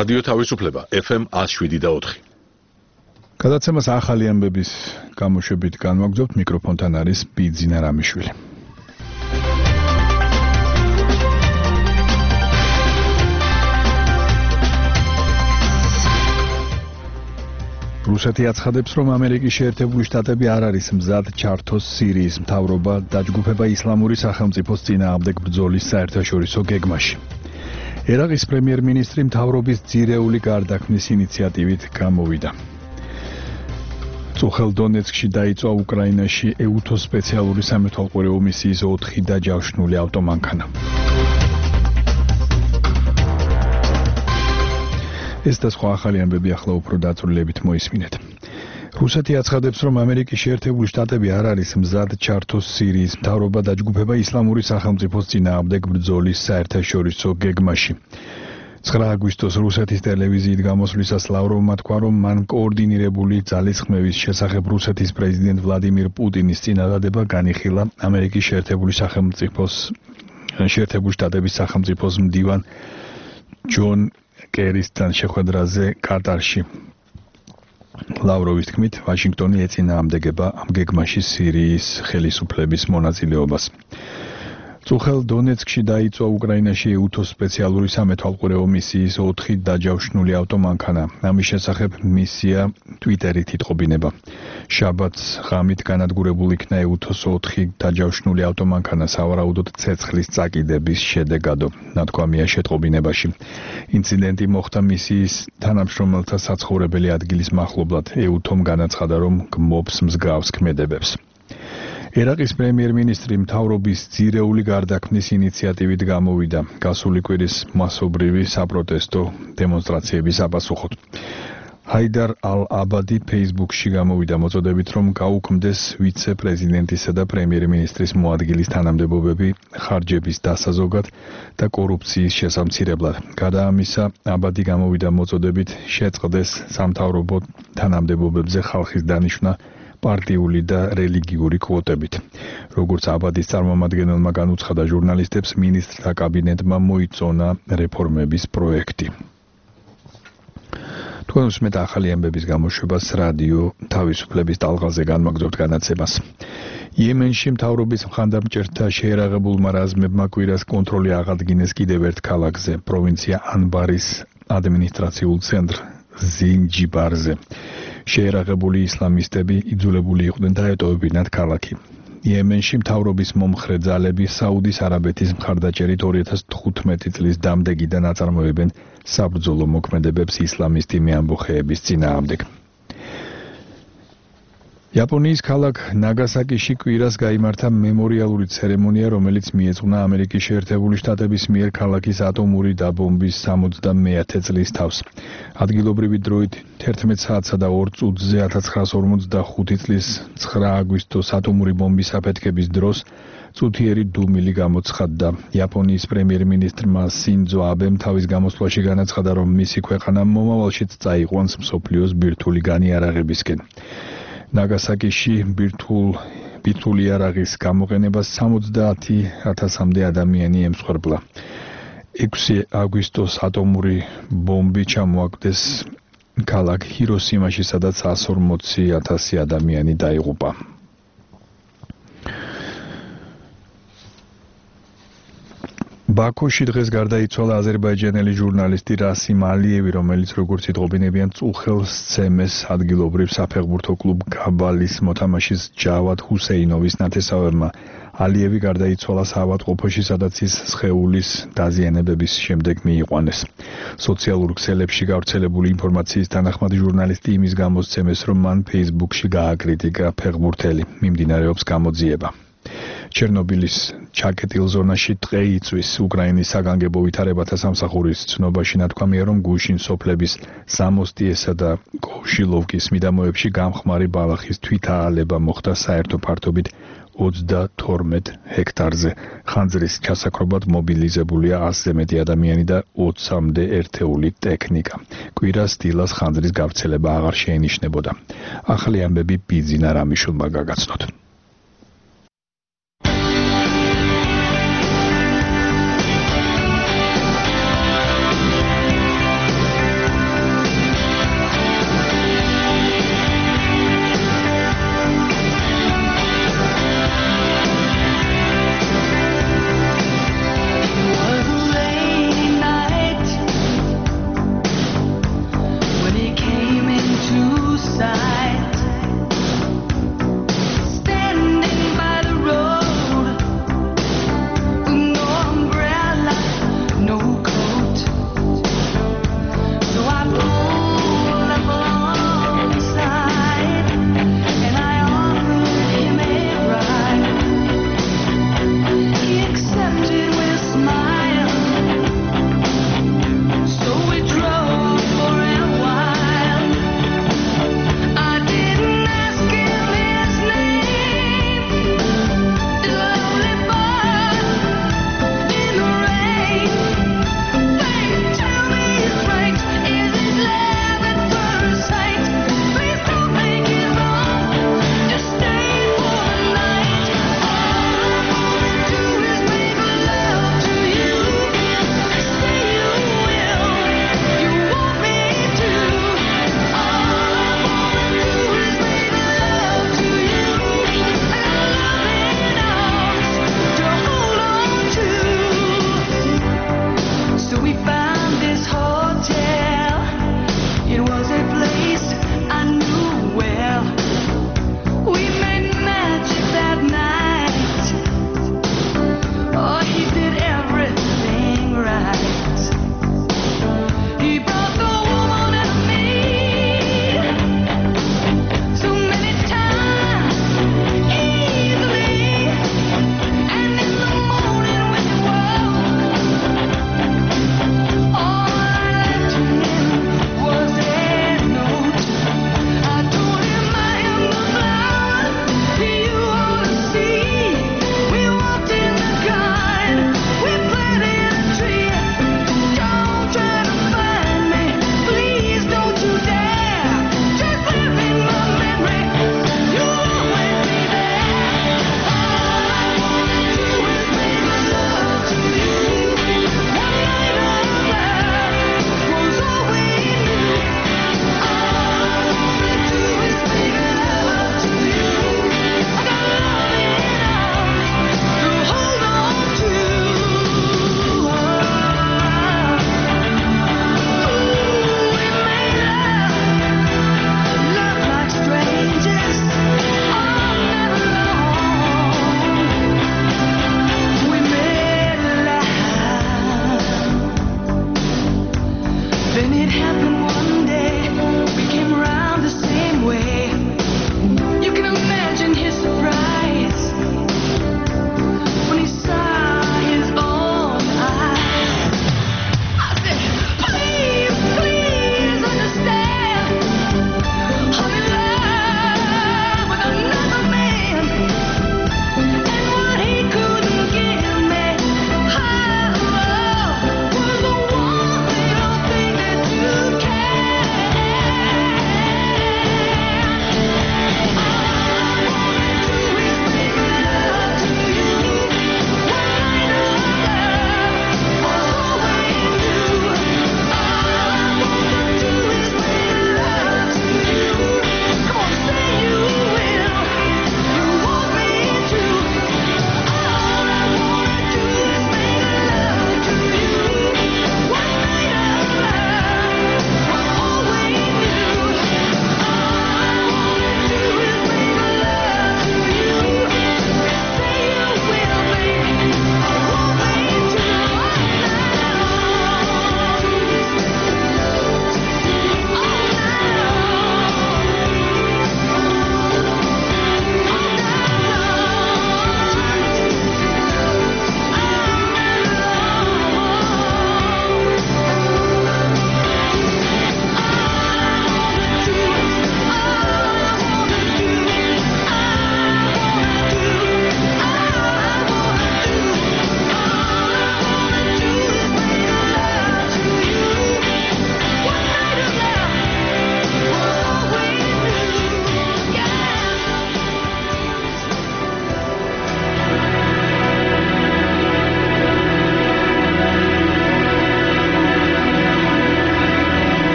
რადიო თავისუფლება FM 107.4. გადაცემას ახალი ამბების გამოშვებით განვაგრძობთ, მიკროფონთან არის ბიძინა რამიშვილი. რუსეთი აცხადებს, რომ ამერიკის შეერთებული შტატები არ არის მზად ჩართოს სირიის მთავრობა დაჯგუფება ისლამური სახელმწიფოს წინააღმდეგ ბრძოლის საერთაშორისო გეგმაში. ერაყის პრემიერ-მინისტრი მთავრობის ძირეული გარდაქმნის ინიციატივით გამოვიდა. წუხელ დონეცკში დაიწყო უკრაინაში ეუთო სპეციალური სამეთვალყურეო მისიის 4 დაჯავშნული ავტომანქანა. ეს და სხვა ახალი ამბები ახლა უფრო დაწვრილებით მოისმინეთ. რუსეთი აცხადებს, რომ ამერიკის შეერთებული შტატები არ არის მზად ჩართოს სირიის მთავრობა დაჯგუფება ისლამური სახელმწიფოს წინააღმდეგ ბრძოლის საერთაშორისო გეგმაში. 9 აგვისტოს რუსეთის ტელევიზიით გამოსვლისას ლავროვმა თქვა, რომ მან კოორდინირებული ძალისხმევის შესახებ რუსეთის პრეზიდენტ ვლადიმირ პუტინის წინადადება განიხილა ამერიკის შეერთებული შტატების სახელმწიფოს მდივან ჯონ კერისთან შეხვედრაზე კატარში. ლავროვის თქმით, ვაშინგტონი ეწინააღმდეგება ამ გეგმაში სირიის ხელისუფლების მონაწილეობას. წუხელ დონეცკში დაიწყო უკრაინაში ეუთო სპეციალური სამეთვალყურეო მისიის 4 დაჯავშნული ავტომანქანა. ამის შესახებ მისია ტვიტერით იტყობინება. შაბათს ღამით განადგურებულ იქნა ეუთოს 4 დაჯავშნული ავტომანქანა სავარაუდოდ ცეცხლის წაკიდების შედეგადო, ნათქვამია შეტყობინებაში. ინციდენტი მოხდა მისიის თანამშრომელთა საცხოვრებელი ადგილის მახლობლად. ეუთომ განაცხადა, რომ გმობს მსგავს ქმედებებს. ერაყის პრემიერ-მინისტრი მთავრობის ძირეული გარდაქმნის ინიციატივით გამოვიდა გასული კვირის მასობრივი საპროტესტო დემონსტრაციების აპასუხოდ. ჰაიდარ ალ-აბადი Facebook-ში გამოვიდა მოწოდებით, რომ გაუქმდეს ვიცე-პრეზიდენტისა და პრემიერ-მინისტრის მოადგილის თანამდებობები ხარჯების დასაზოგად და კორუფციის შესამცირებლად. გარდა ამისა, აბადი გამოვიდა მოწოდებით შეწყდეს სამთავრობო თანამდებობებზე ხალხის დანიშვნა პარტიული და რელიგიური კვოტებით. როგორც აბადის წარმომადგენელმა განუცხადა ჟურნალისტებს, მინისტრთა კაბინეტმა მოიწონა რეფორმების პროექტი. თქვენ უსმენთ ახალი ამბების გამოშვებას რადიო თავისუფლების ტალღაზე განვაგრძობთ განაცემას. იემენში მთავრობის მხარდამჭერთა შეერაღებულმა რაზმებმა კვირას კონტროლი აღადგინეს კიდევ ერთ ქალაქზე, პროვინცია ანბარის ადმინისტრაციულ ცენტრ ზინჯიბარზე. შეერაღებული ისლამისტები იძულებული იყვნენ დაეტოვებინათ ქალაქი. იემენში მთავრობის მომხრე ძალები საუდის არაბეთის მხარდაჭერით 2015 წლის დამდეგიდან აწარმოებენ საბრძოლო მოქმედებებს ისლამისტი მეამბოხეების წინააღმდეგ. იაპონიის ქალაქ ნაგასაკიში კვირას გაიმართა მემორიალური ცერემონია, რომელიც მიეძღვნა ამერიკის შეერთებული შტატების მიერ ქალაქის ატომური დაბომბვის 70-მე წლის თავს. ადგილობრივი დროით 11 საათსა და 2 წუთზე 1945 წლის 9 აგვისტოს ატომური ბომბის აფეთქების დროს წუთიერი დუმილი გამოცხადდა. იაპონიის პრემიერ-მინისტრმა სინძო აბემ თავის გამოსვლაში განაცხადა, რომ მისი ქვეყანა მომავალშიც წაიყვანს მსოფლიოს ბირთვული განიარაღებისკენ. ნაგასაკიში ბირთვული იარაღის გამოყენებას 70,000-მდე ადამიანი ემსხვერპლა. 6 აგვისტოს ატომური ბომბი ჩამოაგდეს ქალაქ ჰიროსიმაში, სადაც 140,000 ადამიანი დაიღუპა. ბაქოში დღეს გარდაიცვალა აზერბაიჯანელი ჟურნალისტი რასიმ ალიევი, რომელიც როგორც იტყობინებიან წუხელ სცემეს ადგილობრივ საფეხბურთო კლუბ გაბალის მოთამაშის ჯავად ჰუსეინოვის ნათესავებმა. ალიევი გარდაიცვალა საავადმყოფოში, სადაც ის სხეულის დაზიანებების შემდეგ მიიყვანეს. სოციალურ ქსელებში გავრცელებული ინფორმაციის თანახმად ჟურნალისტი იმის გამოსცემეს, რომ მან Facebook-ში გააკრიტიკა ფეხბურთელი. მიმდინარეობს გამოძიება. ჩერნობილის ჩაკეტილ ზონაში ტყე იწვის. უკრაინის საგანგებო ვითარებათა სამსახურის ცნობაში ნათქვამია, რომ გუშინ სოფლების ზამოსტიესა და კოვშილოვკის მიდამოებში გამხმარი ბალახის თვითაალება მოხდა საერთო ფართობით 32 ჰექტარზე. ხანძრის ჩასაქრობად მობილიზებულია 100-ზე მეტი ადამიანი და 20-მდე ერთეული ტექნიკა. კვირას დილას ხანძრის გავრცელება აღარ შეენიშნებოდა. ახალი ამბები ბიძინა რამიშვილმა გაგაცნოთ.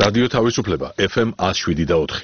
რადიო თავისუფლება FM 107.4.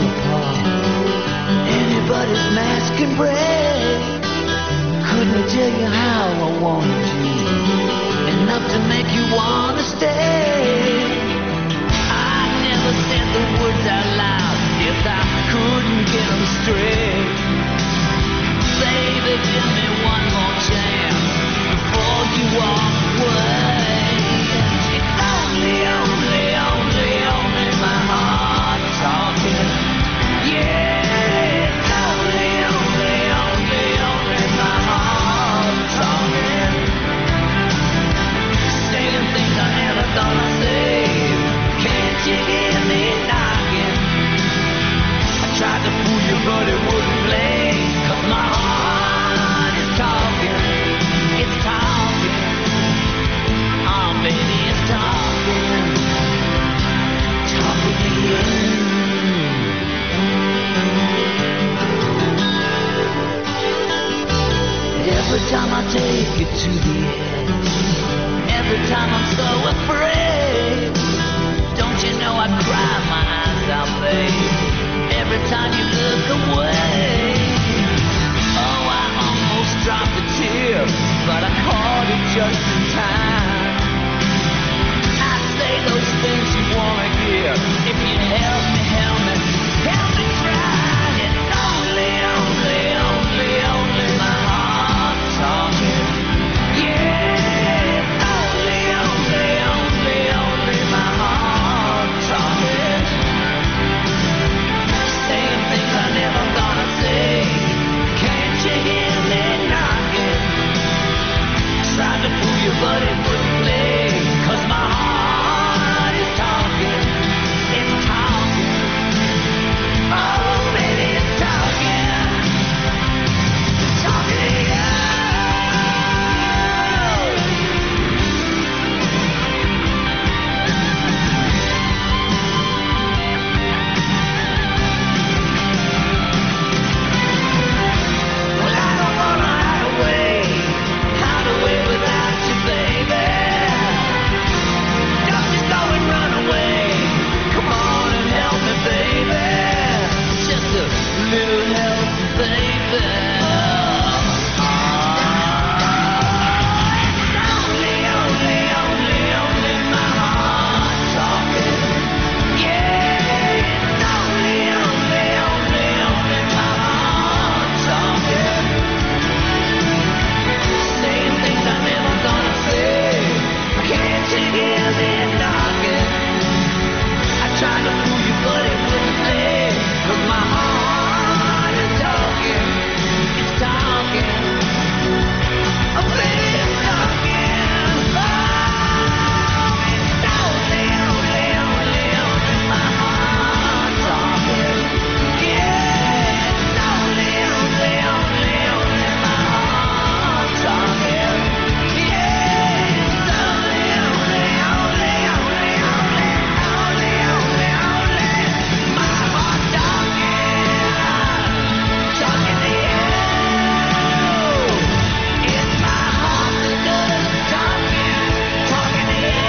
apart. Anybody's mask can break. Couldn't tell you how I wanted you, enough to make you wanna stay. I never said the words out loud, yes I couldn't get them straight. Baby, give me one more chance before you walk away. It's only my heart talking. Yeah, it's only my heart talking. Saying things I never thought I'd say. Can't you hear me knocking? I tried to fool you, but it wouldn't play. 'Cause my heart is talking. It's talking. Oh, baby, it's talking. Talking to you. Every time I take it to the edge, every time I'm so afraid, don't you know I cry my eyes out, babe, every time you look away. Oh, I almost dropped a tear, but I caught it just in time. I say those things you wanna hear. If you'd help me try. It's only my heart talking. Yeah, it's only my heart talking. Saying things I never thought I'd say. Can't you hear me knocking? Tried to fool you, but it wouldn't play. 'Cause my heart is talking. It's talking. Oh, baby, it's talking. Talking to you. Well, I don't wanna hide away without you, baby. Don't just go and run away. Come on and help me, baby. Just a little help, baby. It's only my heart talking. Yeah, it's only my heart talking. Saying things I never thought I'd say. Can't you hear me knocking? I tried to fool you, but it wouldn't play. 'Cause my heart is talking. It's talking. Oh, baby, it's talking. Oh, it's only my heart talking. Yeah, it's only my heart talking. Yeah, it's only my heart talking. Talking to you. It's my heart that does the talking. Talking to you.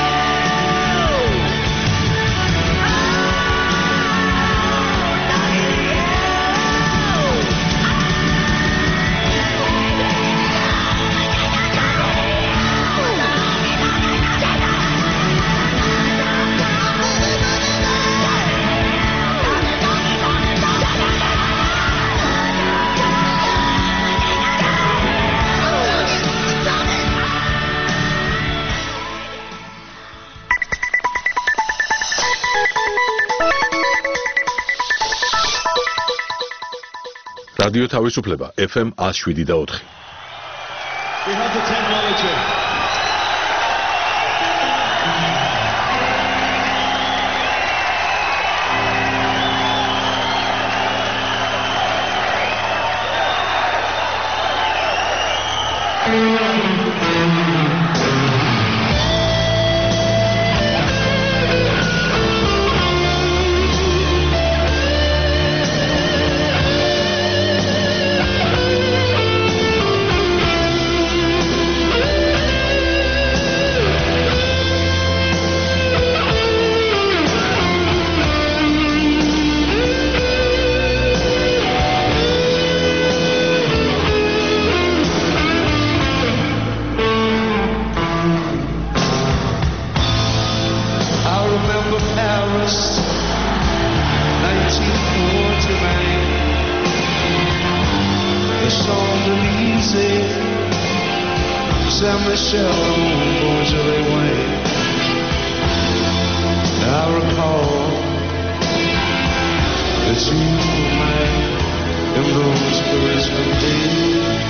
რადიო თავისუფლება FM 107.4. We have the technology. Saint-Michel, the moon Beaujolais wine. I recall that you were mine in those Parisian days.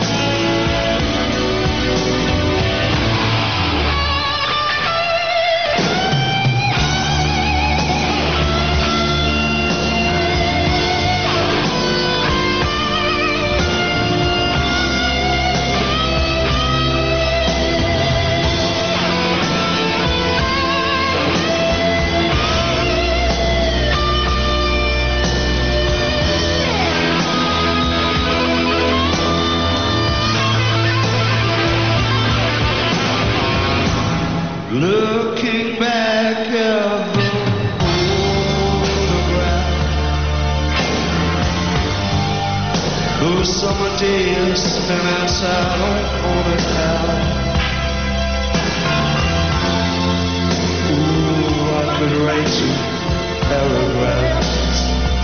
Looking back at the photograph, those summer days spent outside on a path. Ooh, I could write you paragraphs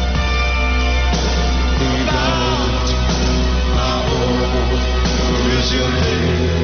about my old Parisian.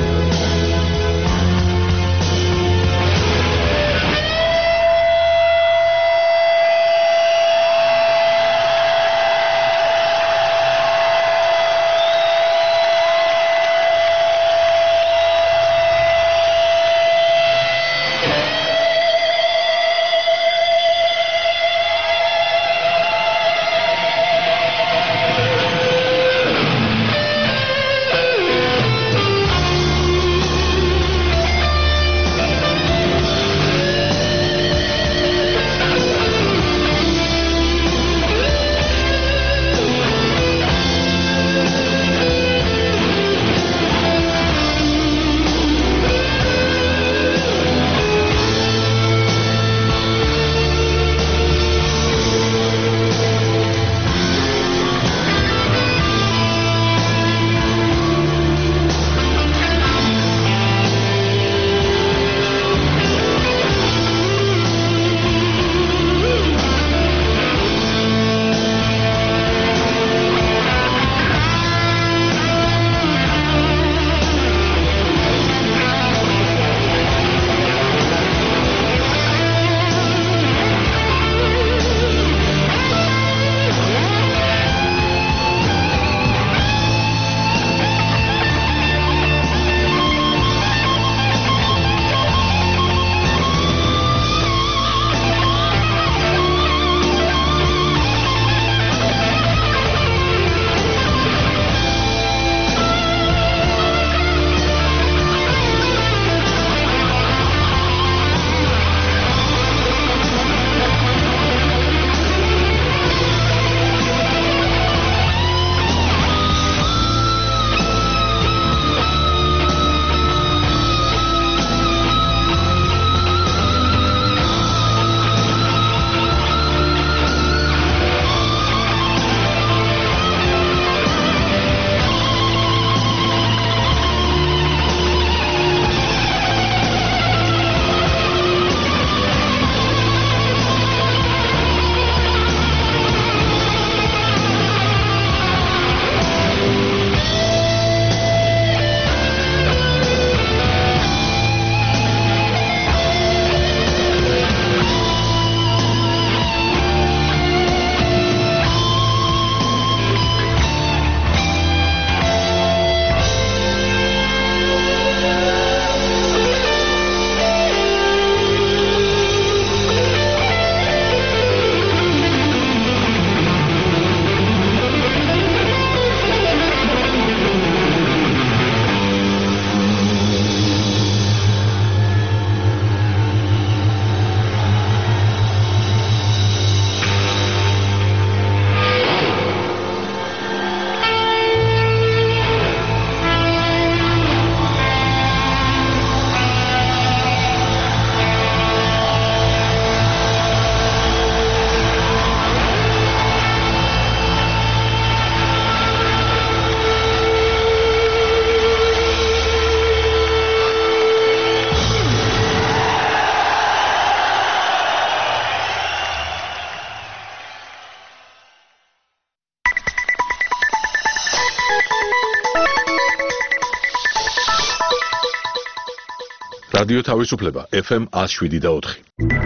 რადიო თავისუფლება FM 107.4.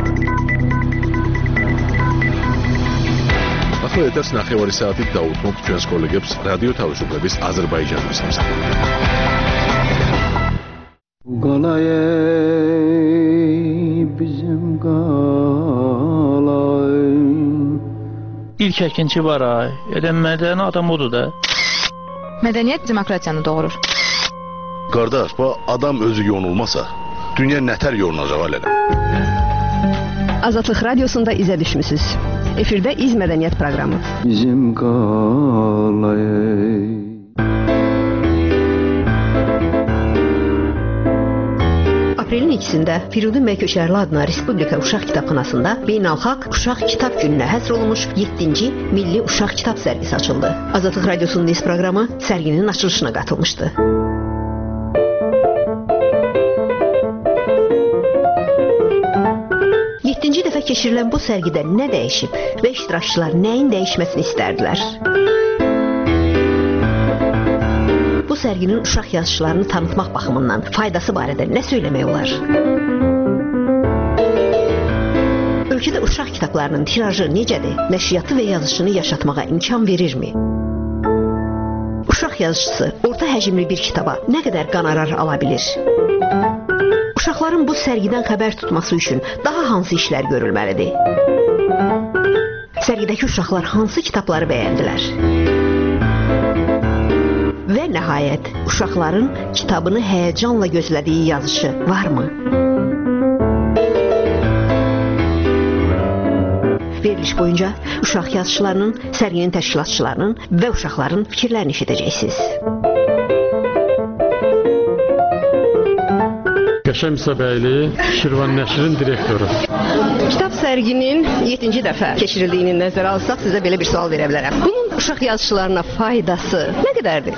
ახლა ეთერს ნახევარი საათით დაუთმობთ ჩვენს კოლეგებს რადიო თავისუფლების აზერბაიჯანის სამსახურში. İlk əkinçi var ay. Mədəni adam odur da. Mədəniyyət demokratiyanı doğurur. Qardaş, bu adam özü yonulmasa, dünya nətər yonulacaq alələ? Azadlıq Radiosunda izə düşmüsünüz. Efirdə İz Mədəniyyət proqramı. Bizim qalayı. Aprelin 2-sində Firudin bəy Köçərli adına Respublika Uşaq Kitabxanasında Beynəlxalq Uşaq Kitab Gününə həsr olunmuş 7-ci Milli Uşaq Kitab sərgisi açıldı. Azadlıq Radiosunun İz proqramı sərginin açılışına qatılmışdı. Dəfə keçirilən bu sərgidə nə dəyişib və iştirakçılar nəyin dəyişməsini istərdilər? Bu sərginin uşaq yazıçılarını tanıtmaq baxımından faydası barədə nə söyləmək olar? Ölkədə uşaq kitablarının tirajı necədir? Nəşriyyatı və yazışını yaşatmağa imkan verirmi? Uşaq yazıçısı orta həcmli bir kitaba nə qədər qonorar ala bilir? Uşaqların bu sərgidən xəbər tutması üçün daha hansı işlər görülməlidir? Sərgidəki uşaqlar hansı kitabları bəyəndilər? Və nəhayət, uşaqların kitabını həyəcanla gözlədiyi yazışı varmı? Veriliş boyunca uşaq yazıçılarının, sərginin təşkilatçılarının və uşaqların fikirlərini eşidəcəksiniz. Qəşəm Sabəyli, Şirvan Nəşrin direktoru. Kitab sərginin 7-ci dəfə keçirildiyini nəzərə alsaq, sizə belə bir sual verə bilərəm. Bunun uşaq yazıçılarına faydası nə qədərdir?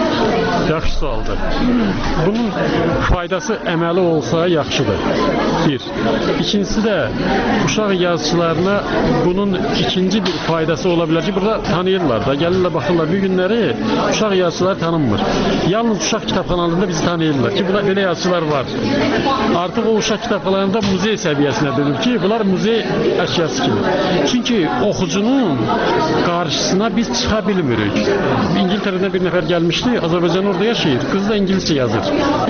Yaxşı sualdır. Bunun faydası əməli olsa yaxşıdır. Bir. İkincisi də uşaq yazıçılarına bunun ikinci bir faydası ola bilər ki, burada tanıyırlar da, gəlirlər, baxırlar. Bir günləri uşaq yazıçılar tanınmır. Yalnız uşaq kitabxanalarında bizi tanıyırlar ki, burada belə yazıçılar var. Artıq o uşaq kitabxanalarında muzey səviyyəsinə dönür ki, bunlar muzey əşyası kimi. Çünki oxucunun qarşısına biz çıxa bilmirik. İngiltərədən bir nəfər gəlmişdi, Azərbaycan orada yaşayır, qız da İngiliscə yazır.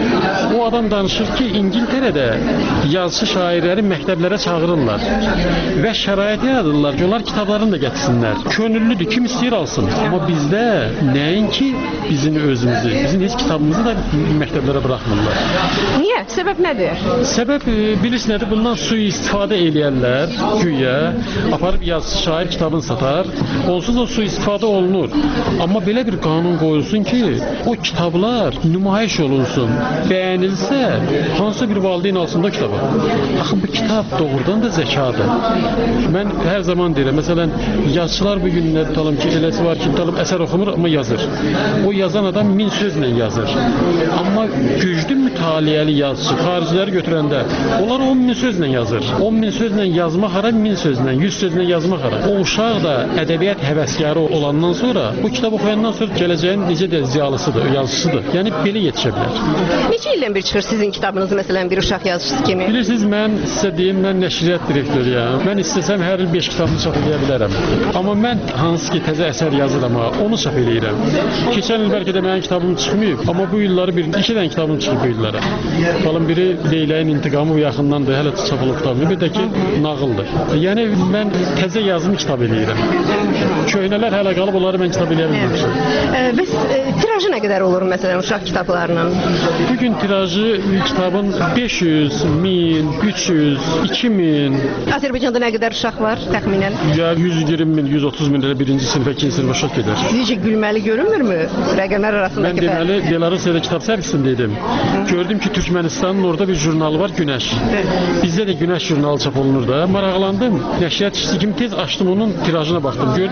O adam danışır ki, İngiltərədə yazıçı şairləri məktəblərə çağırırlar və şərait yaradırlar ki, onlar kitablarını da gətirsinlər. Könüllüdür, kim istəyir alsın. Amma bizdə nəinki bizim özümüzü, bizim heç kitabımızı da məktəblərə buraxmırlar. Niyə? Səbəb nədir? Səbəb bilirsiniz nədir? Bundan sui-istifadə eləyərlər, güya. Aparıb yazıçı şair kitabını satar. Onsuz da sui-istifadə olunur. Amma belə bir qanun qoyulsun ki, o kitablar nümayiş olunsun. Bəyənilsə, hansısa bir valideyn alsın da kitabı. Axı bu kitab doğrudan da zəkadır. Mən hər zaman deyirəm, məsələn, yazıçılar bu günlər tutalım ki, eləsi var ki, tutalım əsər oxumur, amma yazır. O yazan adam 1000 sözlə yazır. Amma güclü mütaliəli yazıcı, xariciləri götürəndə onlar 10.000 sözlə yazır. 10.000 sözlə yazmaq hara, 1000 sözlə, 100 sözlə yazmaq hara. O uşaq da ədəbiyyat həvəskarı olandan sonra, bu kitab oxuyandan sonra gələcəyin necə də ziyalısıdır, yazıcısıdır. Yəni belə yetişə bilər. Neçə ildən bir çıxır sizin kitabınız, məsələn, bir uşaq yazıcısı kimi? Bilirsiniz, mən sizə deyim, mən nəşriyyat direktoruyam. Mən istəsəm hər il 5 kitabını çap edə bilərəm. Amma mən hansı ki təzə əsər yazıram, onu çap eləyirəm. Keçən il bəlkə də mənim kitabım çıxmayıb, amma bu illəri 2 dənə kitabım çıxıb bu illərə. Falan biri Leyləyin intiqamı bu yaxındandır, hələ çap olub kitabı. Bir də ki, nağıldır. Yəni mən təzə yazımı kitab eləyirəm. Köhnələr hələ qalıb, onları mən kitab eləyə bilmirəm. Bəs tirajı nə qədər olur məsələn uşaq kitablarının? Bugün tirajı kitabın 500, 1000, 300, 2000. Azərbaycanda nə qədər uşaq var təxminən? Ya 120 min, 130 min elə birinci sinifə, ikinci sinifə uşaq gedər. Sizcə gülməli görünmürmü rəqəmlər arasındakı fərq? Mən deməli Belarusiyada kitab servisindeydim. Gördüm ki Türkmenistanın orada bir jurnalı var, Günəş. Bizdə də Günəş jurnalı çap olunur da. Maraqlandım. Nəşriyyat işçisi kimi tez açdım onun tirajına baxdım. Gördüm 120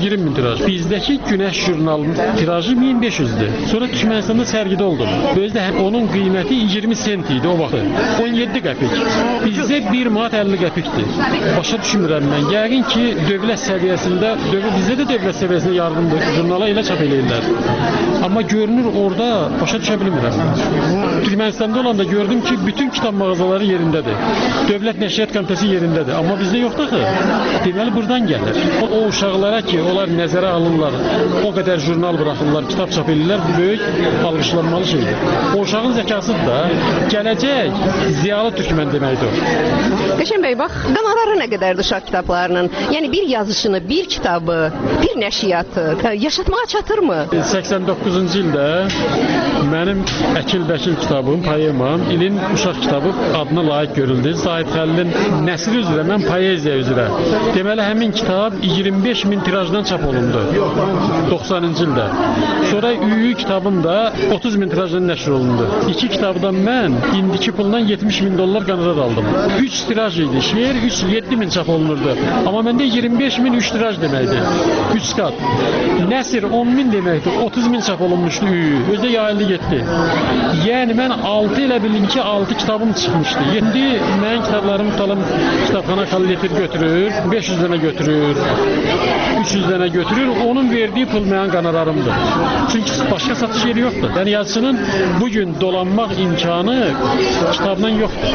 20 min tiraj. Bizdəki Günəş jurnalının tirajı 1500-dür. Sonra Türkmənistanda sərgidə oldum. Özdə onun qiyməti 20 sent idi o vaxt. 17 qəpik. Bizdə 1 manat 50 qəpikdir. Başa düşmürəm mən. Yəqin ki, dövlət səviyyəsində, bizdə də dövlət səviyyəsində yardımdır. Jurnala elə çap eləyirlər. Amma görünür orada başa düşə bilmirəm. Türkmənistanda olanda gördüm ki, bütün kitab mağazaları yerindədir. Dövlət Nəşriyyat Komitəsi yerindədir. Amma bizdə yoxdur ki. Deməli buradan gəlir. O uşaqlara ki, onlar nəzərə alırlar, o qədər jurnal buraxırlar, kitab çap edirlər, bu böyük alqışlanmalı şeydir. O uşağın zəkasıdır da, gələcək ziyalı türkmən deməkdir. Qəşən bəy, bax, qanarları nə qədərdir uşaq kitablarının? Yəni bir yazışını, bir kitabı, bir nəşriyyatı yaşatmağa çatırmı? 89-cu ildə mənim Əkil-Bəkil kitabım, poemam, ilin uşaq kitabı adına layiq görüldü. Zahid Xəlilin nəsri üzrə, mən poeziya üzrə. Deməli, həmin kitab 25 min tirajdan çap olundu 90-cı ildə. Sonra Üyü kitabım da 30 min tirajdan nəşr olundu. İki kitabdan mən indiki puldan 70 min dollar qonorar aldım. 3 tiraj idi. Şeir 7 min çap olunurdu. Amma məndə 25 min 3 tiraj deməkdir. 3 qat. Nəsr 10 min deməkdir. 30 min çap olunmuşdu Üyü. Özdə yayıldı getdi. Yəni mən 6 ilə bildim ki, 6 kitabım çıxmışdı. İndi mənim kitablarımı tutalım kitabxana kollektor götürür, 500 dənə götürür, 300 dənə götürür, onun verdiyi pul mənim qonorarımdır. Çünki başqa satış yeri yoxdur. Yəni yazıçının bugün dolanmaq imkanı kitabla yoxdur.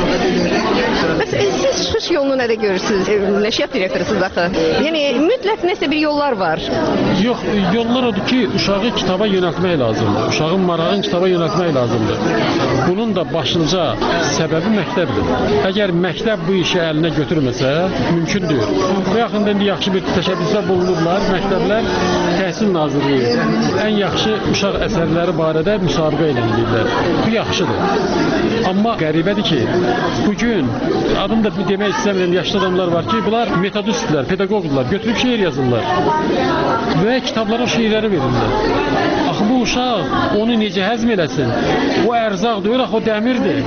Siz çıxış yolunu nədə görürsünüz? Nəşriyyat direktorusunuz axı. Yəni mütləq nəsə bir yollar var. Yox, yollar odur ki, uşağı kitaba yönəltmək lazımdır. Uşağın marağını kitaba yönəltmək lazımdır. Bunun da başlıca səbəbi məktəbdir. Əgər məktəb bu işi əlinə götürməsə, mümkün deyil. Bu yaxında indi yaxşı bir təşəbbüsdə bulunurlar. Məktəblər Təhsil Nazirliyi ən yaxşı uşaq əsərləri barədə müsabiqə edirlər. Bu yaxşıdır. Amma qəribədir ki, bugün adını da demək istəmirəm, yaşlı adamlar var ki, bunlar metodistlər, pedaqoqdurlar, götürüb şeir yazırlar və kitablara o şeirləri verirlər. Axı bu uşaq onu necə həzm eləsin? O ərzaq deyil, axı o dəmirdir.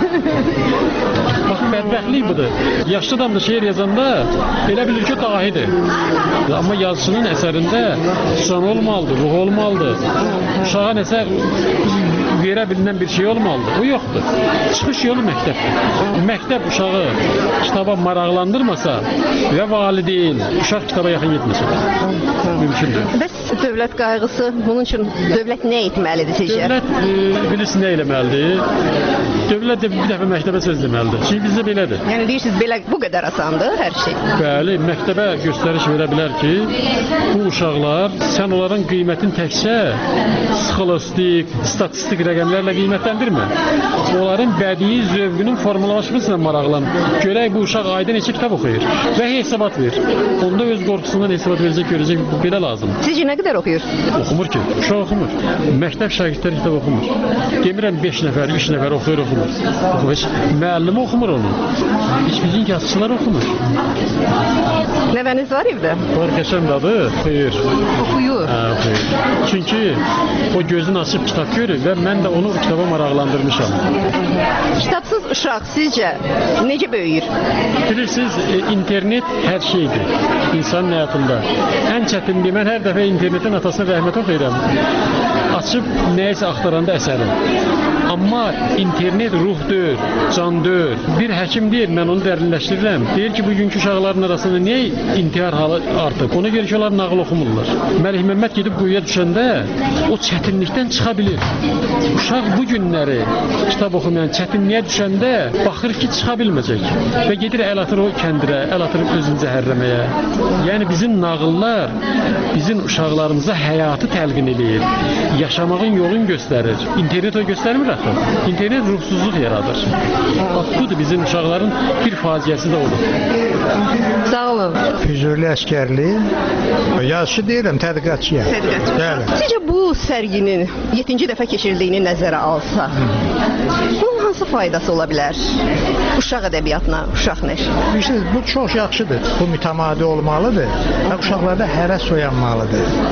Bax, bədbəxtlik budur. Yaşlı adam da şeir yazanda elə bilir ki, dahidir. Amma yazıçının əsərində son olmalıdır, ruh olmalıdır. Uşağa nəsə verə bilinən bir şey olmalıdır. O yoxdur. Çıxış yolu məktəbdir. Məktəb uşağı kitaba maraqlandırmasa və valideyn uşaq kitaba yaxın getməsə mümkündür. Bəs dövlət qayğısı bunun üçün dövlət nə etməlidir sizcə? Dövlət bilirsin nə eləməlidir? Dövlət də bir dəfə məktəbə söz deməlidir. Çünki bizdə belədir. Yəni deyirsiniz belə bu qədər asandır hər şey. Bəli, məktəbə göstəriş verə bilər ki, bu uşaqlar sən onların qiymətini təkcə sxolostik, statistik rəqəmlərlə qiymətləndirmə. Onların bədii zövqünün formalaşmasına maraqlan. Görək bu uşaq ayda neçə kitab oxuyur və hesabat ver. Onda öz qorxusundan hesabat verəcək, görəcək, belə lazım. Sizcə nə qədər oxuyur? Oxumur ki, uşaq oxumur. Məktəb şagirdləri kitab oxumur. Demirəm 5 nəfər, 3 nəfər oxuyur, oxumur. Heç müəllim oxumur onu. Heç bizim yazıçılar oxumur. Nəvəniz var evdə? Var, qəşəngdir, oxuyur. Oxuyur? Hə, oxuyur. Çünki o gözünü açıb kitab görür və mən də onu kitaba maraqlandırmışam. Kitabsız uşaq sizcə necə böyüyür? Bilirsiniz, internet hər şeydir insanın həyatında. Ən çətinliyi, mən hər dəfə internetin atasına rəhmət oxuyuram. Açıb nəyisə axtaranda əsərim. Amma internet ruhdur, candır. Bir həkim deyir, mən onu dərinləşdirirəm. Deyir ki, bugünkü uşaqların arasında niyə intihar halı artıq? Ona görə ki, onlar nağıl oxumurlar. Məlik Məmməd gedib quyuya düşəndə o çətinlikdən çıxa bilir. Uşaq bu günləri kitab oxumayan çətinliyə düşəndə baxır ki, çıxa bilməyəcək. Və gedir əl atır o kəndirə, əl atır özünü zəhərləməyə. Yəni bizim nağıllar bizim uşaqlarımıza həyatı təlqin edir. Yaşamağın yolunu göstərir. İnternet o göstərmir axı. İnternet ruhsuzluq yaradır. Bax, budur bizim uşaqların bir faciəsi də olur. Sağ olun. Füzuli əskərliyi, yazışı deyirəm, tədqiqatçıyam. Tədqiqatçı. Sizcə bu sərginin 7-ci dəfə keçirildiyini nəzərə alsa, bunun hansı faydası ola bilər? Uşaq ədəbiyyatına, uşaq nəşri. Bilirsiniz, bu çox yaxşıdır. Bu mütəmadi olmalıdır və uşaqlarda həvəs oyanmalıdır.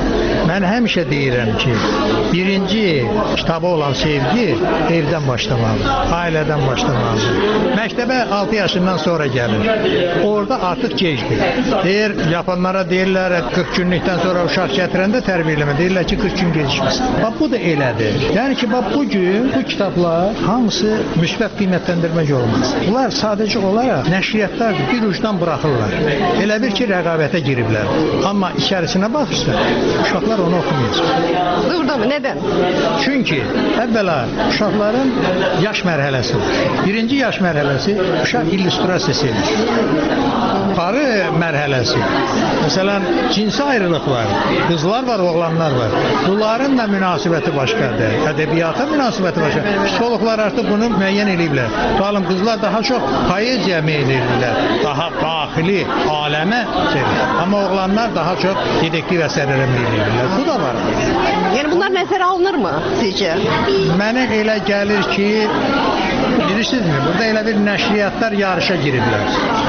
Mən həmişə deyirəm ki, birinci kitaba olan sevgi evdən başlamalıdır, ailədən başlamalıdır. Məktəbə 6 yaşından sonra gəlir. Orada artıq gecdir. Deyir, yapanlara deyirlər, 40 günlükdən sonra uşaq gətirəndə tərbiyə eləmə. Deyirlər ki, 40 gün gecikməsin. Bax, bu da elədir. Yəni ki, bax, bugün bu kitablar hamısı müsbət qiymətləndirmək olmaz. Bunlar sadəcə olaraq nəşriyyatlar bir ucdan buraxırlar. Elə bir ki, rəqabətə giriblər. Amma içərisinə baxırsa, uşaqlar onu oxumayacaq. Doğrudanmı? Nədən? Çünki əvvəla uşaqların yaş mərhələsi var. Birinci yaş mərhələsi uşaq illüstrasiya sevir. Qarı mərhələsi. Məsələn, cinsi ayrılıq var. Qızlar var, oğlanlar var. Bunların da münasibəti başqadır. Ədəbiyyata münasibəti başqadır. Psixologlar artıq bunu müəyyən ediblər. Tutalım, qızlar daha çox poeziya meyl edirlər. Daha daxili aləmə sevir. Amma oğlanlar daha çox dedektiv əsərlərə meyl edirlər. Bu da var. Yəni bunlar nəzərə alınırmı sizcə? Mənə elə gəlir ki, bilirsinizmi, burada elə bir nəşriyyatlar yarışa giriblər.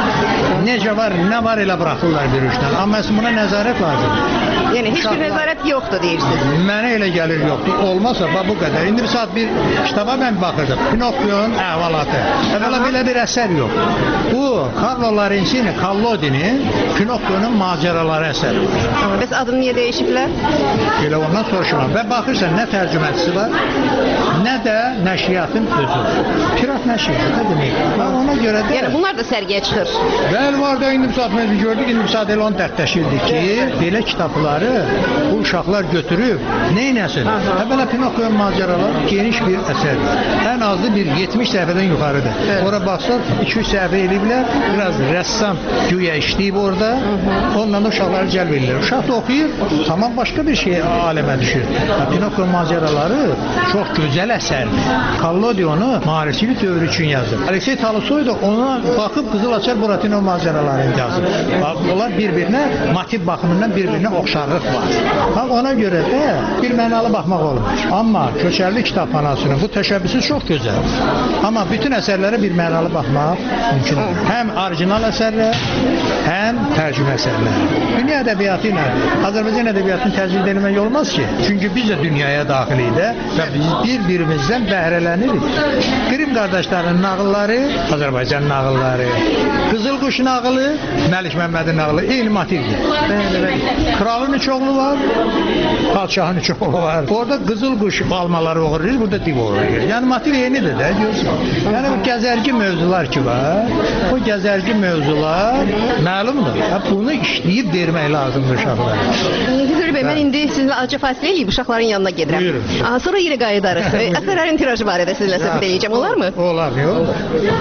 Necə var, nə var elə buraxırlar bir ucdan. Amma buna nəzarət lazımdır. Yəni heç bir nəzarət yoxdur deyirsiniz. Mənə elə gəlir yoxdur. Olmasa bu qədər. İndi bir saat bir kitaba mən baxırdım. Pinokyo'nun əhvalatı. Əvvəla belə bir əsər yox. Bu Carlo Lorenzini, Collodinin Pinokyo'nun macəraları əsəri. Bəs adını niyə dəyişiblər? Elə ondan soruşma. Və baxırsan nə tərcüməçisi var, nə də nəşriyyatın özü. Pirat nəşriyyatı demək. Ona görə də. Yəni bunlar da sərgiyə çıxır. Bəli, var da indi bir saat biz gördük, indi bir saat elə onu dərdləşirdik ki, belə kitabları bu uşaqlar götürüb neynəsin? Əvvəla Pinokyo'nun macəraları geniş bir əsərdir. Ən azı bir 70 səhifədən yuxarıdır. Ora baxsaq 200 səhifə eləyiblər, biraz rəssam güya işləyib orada, onunla da uşaqları cəlb edirlər. Uşaq da oxuyur, tamam başqa bir şey aləmə düşür. Pinokyo'nun macəraları çox gözəl əsərdir. Collodi onu maarifçilik dövrü üçün yazır. Aleksey Tolstoy da ona baxıb Qızıl Açar Buratino macəralarını yazır. Onlar bir-birinə motiv baxımından bir-birinə oxşarlıq var. Ona görə də bir mənalı baxmaq olmur. Amma Köçərli Kitabxanasının bu təşəbbüsü çox gözəl. Amma bütün əsərlərə bir mənalı baxmaq mümkündür. Həm orijinal əsərlər, həm tərcümə əsərlər. Dünya ədəbiyyatı ilə Azərbaycan ədəbiyyatını təcrid etmək olmaz ki. Çünki biz də dünyaya daxiliyiz və biz bir-birimizdən bəhrələnirik. Qrim qardaşlarının nağılları, Azərbaycan nağılları, Qızılquş nağılı, Məlik Məmmədin nağılı eyni motivdir. Kralın üç oğlu var, padşahın üç oğlu var. Orada Qızılquş almaları oğurlayır, burada div oğurlayır. Yəni motiv eynidir də, görürsən. Yəni bu gəzərgi mövzular ki var, o gəzərgi mövzular məlumdur. Bunu işləyib vermək lazımdır uşaqlara. Füzuli bəy, mən indi sizinlə acı fasilə eləyib uşaqların yanına gedirəm. Buyurun. Sonra yenə qayıdarıq. Əsərlərin tirajı barədə sizinlə söhbət edəcəm, olarmı? Olar, yox.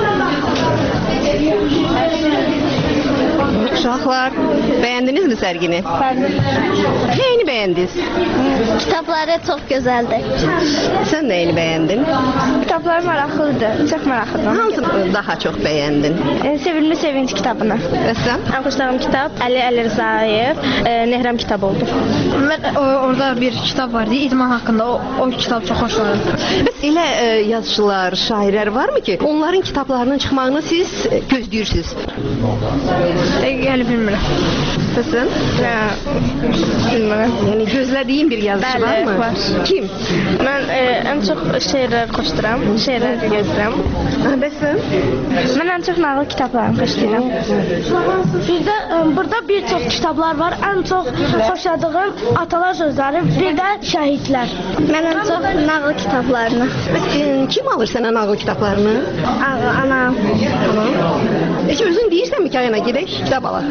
Uşaqlar, bəyəndinizmi sərgini? Nəyini bəyəndiniz? Kitabları çox gözəldir. Sən nəyini bəyəndin? Kitablar maraqlıdır, çox maraqlıdır. Hansını daha çox bəyəndin? Sevimli Sevinç kitabını. Sən? Ən xoşladığım kitab Əli Rzayev, Nehrəm kitabı oldu. Mən orada bir kitab vardı, idman haqqında. O kitab çox xoşladım. Bəs elə yazıçılar, şairlər varmı ki, onların kitablarının çıxmağını siz gözləyirsiniz? Yəni bilmirəm. Sən? Bilmirəm. Yəni gözlədiyin bir yazıcı varmı? Var. Kim? Mən ən çox şeirlər xoşlayıram, şeirlər gözləyirəm. Bəs sən? Mən ən çox nağıl kitablarını xoşlayıram. Bizdə burada bir çox kitablar var. Ən çox xoşladığım Atalar sözləri, bir də Şəhidlər. Mən ən çox nağıl kitablarını. Bəs kim alır sənə nağıl kitablarını? Anam. Heç özün deyirsənmi ki, ayına gedək, kitab alaq?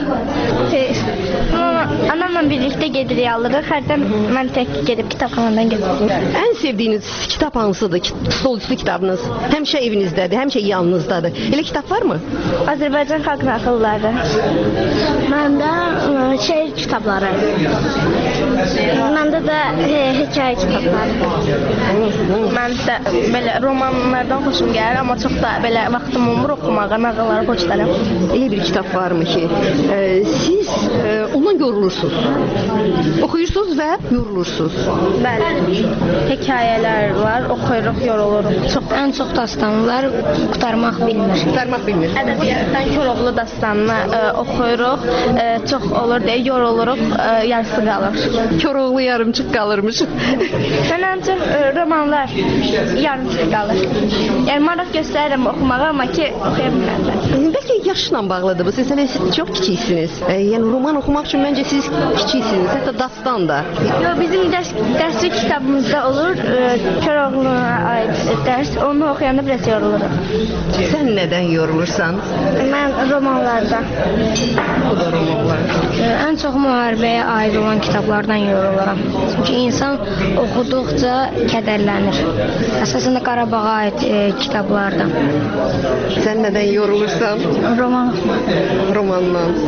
Anamla birlikdə gedirik, alırıq. Hərdən mən tək gedib kitabxanadan getiririm. Ən sevdiyiniz kitab hansıdır? Stolüstü kitabınız? Həmişə evinizdədir, həmişə yanınızdadır. Elə kitab varmı? Azərbaycan xalq nağılları. Məndə şeir kitabları. Məndə də hekayə kitabları. Mən də belə romanlardan xoşum gəlir, amma çox da belə vaxtım olmur oxumağa, nağılları xoşlayıram. Elə bir kitab varmı ki, siz ondan yorulursunuz? Oxuyursunuz və yorulursunuz. Bəli. Hekayələr var, oxuyuruq, yoruluruq. Ən çox dastanlar qurtarmaq bilmir. Ədəbiyyatdan Koroğlu dastanını oxuyuruq. Çox olur deyə yoruluruq, yarısı qalır. Koroğlu yarımçıq qalırmış. Mən ancaq romanlar yarımçıq qalır. Yəni maraq göstərirəm oxumağa, amma ki oxuya bilmirəm. Bəlkə yaşla bağlıdır bu. Siz hələ çox kiçiksiniz. Yəni roman oxumaq üçün məncə siz kiçiksiniz. Hətta dastan da. Yox, bizim dərslik kitabımızda olur. Koroğlu'na aid dərs. Onu oxuyanda biraz yorulurum. Sən nədən yorulursan? Mən romanlardan. O da romanlar. Ən çox müharibəyə aid olan kitablardan yoruluram. Çünki insan oxuduqca kədərlənir. Əsasən də Qarabağa aid kitablardan. Sən nədən yorulursan? Romandan.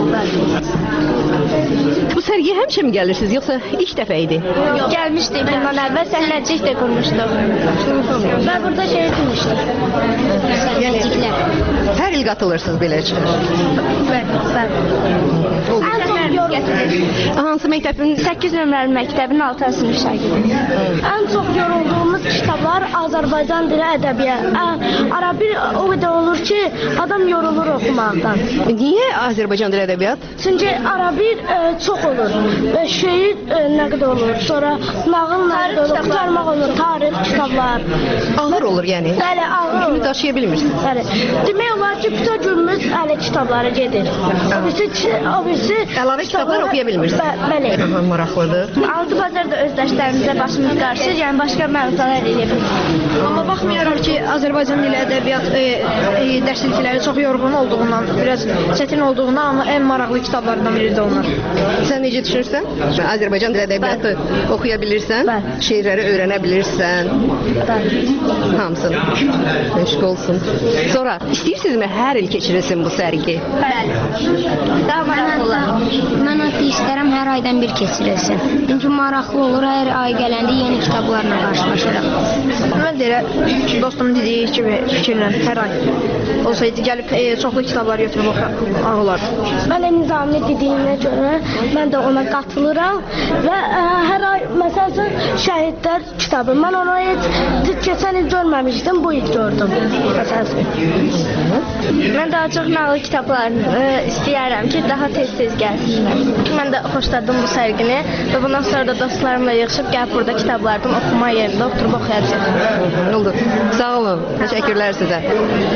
Bu sərgiyə həmişə mi gəlirsiniz, yoxsa ilk dəfə idi? Yox, gəlmişdik. Bundan əvvəl səhnəcik də qurmuşduq. Və burada şey etmişdik. Yəni, hər il qatılırsınız beləcə? Hansı məktəbin? 8 nömrəli məktəbin 6 sinif şagirdi. Ən çox yorulduğumuz kitablar Azərbaycan dili ədəbiyyat. Arabir o qədər olur ki, adam yorulur oxumaqdan. Niyə Azərbaycan dili ədəbiyyat? Çünki arabir çox olur. Və şeir nə qədər olur. Sonra nağıl nə qədər olur. Qurtarmaq olur. Tarix kitablar. Ağır olur yəni. Bəli, ağır olur. Yükünü daşıya bilmirsiniz. Bəli. Demək olar ki, bütün günümüz hələ kitablara gedir. Obisi əlavə kitablar oxuya bilmirsiniz. Bəli. Maraqlıdır. Altı bazarda özdaşlarımıza başımız qarışır, yəni başqa məlumatlar eləyə bilirik. Amma baxmayaraq ki, Azərbaycan dili ədəbiyyat dərslikləri çox yorğun olduğundan, biraz çətin olduğundan, amma ən maraqlı kitablardan biri də onlar. Sən necə düşünürsən? Azərbaycan dili ədəbiyyatı oxuya bilirsən, şeirləri öyrənə bilirsən. Hamısını. Məşq olsun. Sonra istəyirsinizmi hər il keçirilsin bu sərgi? Bəli. Daha maraqlı olar. Mən hətta istərəm hər aydan bir keçirilsin. Çünki maraqlı olur, hər ay gələndə yeni kitablarla qarşılaşırıq. Mən də elə dostumun dediyi kimi fikirlən hər ay olsaydı gəlib çoxlu kitablar götürüb oxumaq olardı. Mən Nizami dediyinə görə mən də ona qatılıram və hər ay məsələn Şəhidlər kitabı. Mən onu heç keçən il görməmişdim, bu il gördüm. Mən daha çox nağıl kitablarını istəyərəm ki, daha tez-tez gəlsinlər. Mən də xoşladım bu sərgini və bundan sonra da dostlarımla yığışıb gəlib burada kitablardan oxuma yerində oturub oxuyacaq. Oldu. Sağ olun. Təşəkkürlər sizə.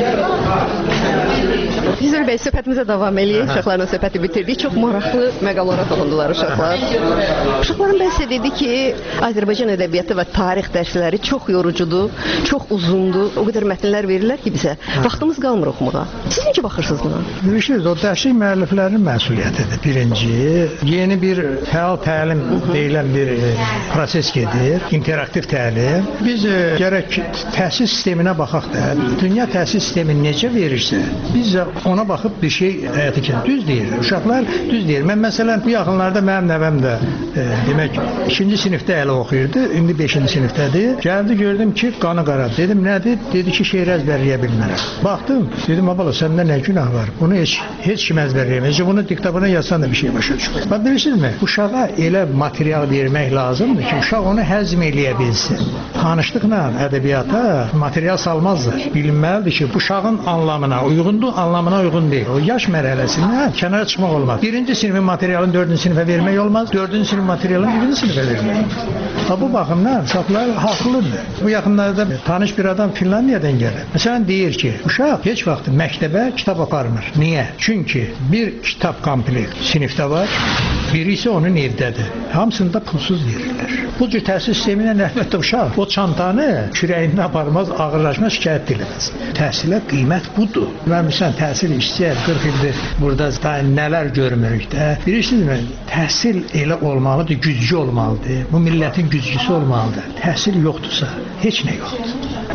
Füzuli bəy, söhbətimizə davam eləyək. Uşaqlarla söhbəti bitirdik. Çox maraqlı məqamlara toxundular uşaqlar. Uşaqların bəhs dedi ki, Azərbaycan ədəbiyyatı və tarix dərsləri çox yorucudur, çox uzundur. O qədər mətnlər verirlər ki bizə. Vaxtımız qalmır oxumağa. Siz necə baxırsınız buna? Bilirsiniz, o dərslik müəlliflərinin məsuliyyətidir. Birinci, yeni bir fəal təlim deyilən bir proses gedir, interaktiv təlim. Biz gərək təhsil sisteminə baxaq da, dünya təhsil sistemi necə verirsə, biz ona baxıb bir şey həyata keçirir. Düz deyir, uşaqlar düz deyir. Mən məsələn bu yaxınlarda mənim nəvəm də demək 2-ci sinifdə hələ oxuyurdu, indi 5-ci sinifdədir. Gəldi gördüm ki, qanı qara. Dedim nədir? Dedi ki, şeir əzbərləyə bilmərəm. Baxdım, dedim abala səndə nə günah var? Bunu heç kim əzbərləyəmez. Bunu diktabına yazsan da bir şey başa düşür. Bax bilirsinizmi? Uşağa elə material vermək lazımdır ki, uşaq onu həzm eləyə bilsin. Tanışlıqla ədəbiyyata material salmazlar. Bilinməlidir ki, bu uşağın anlamına uyğundur, anlamına uyğun deyil. O yaş mərhələsindən kənara çıxmaq olmaz. 1-ci sinifin materialını 4-cü sinifə vermək olmaz, 4-cü sinif materialını 1-ci sinifə vermək olmaz. Bu baxımdan uşaqlar haqlıdır. Bu yaxınlarda tanış bir adam Finlandiyadan gəlir. Məsələn deyir ki, uşaq heç vaxt məktəbə kitab aparmır. Niyə? Çünki bir kitab komplekt sinifdə var, biri isə onun evdədir. Hamısını da pulsuz verirlər. Bu cür təhsil sisteminə əlbəttə uşaq o çantanı kürəyində aparmaz, ağırlaşmaz, şikayət eləməz. Təhsilə qiymət budur. Mən məsələn təhsil işçiyəm, 40 ildir burada nələr görmürük də. Bilirsinizmi? Təhsil elə olmalıdır, güclü olmalıdır. Bu millətin güclüsü olmalıdır. Təhsil yoxdursa, heç nə yoxdur.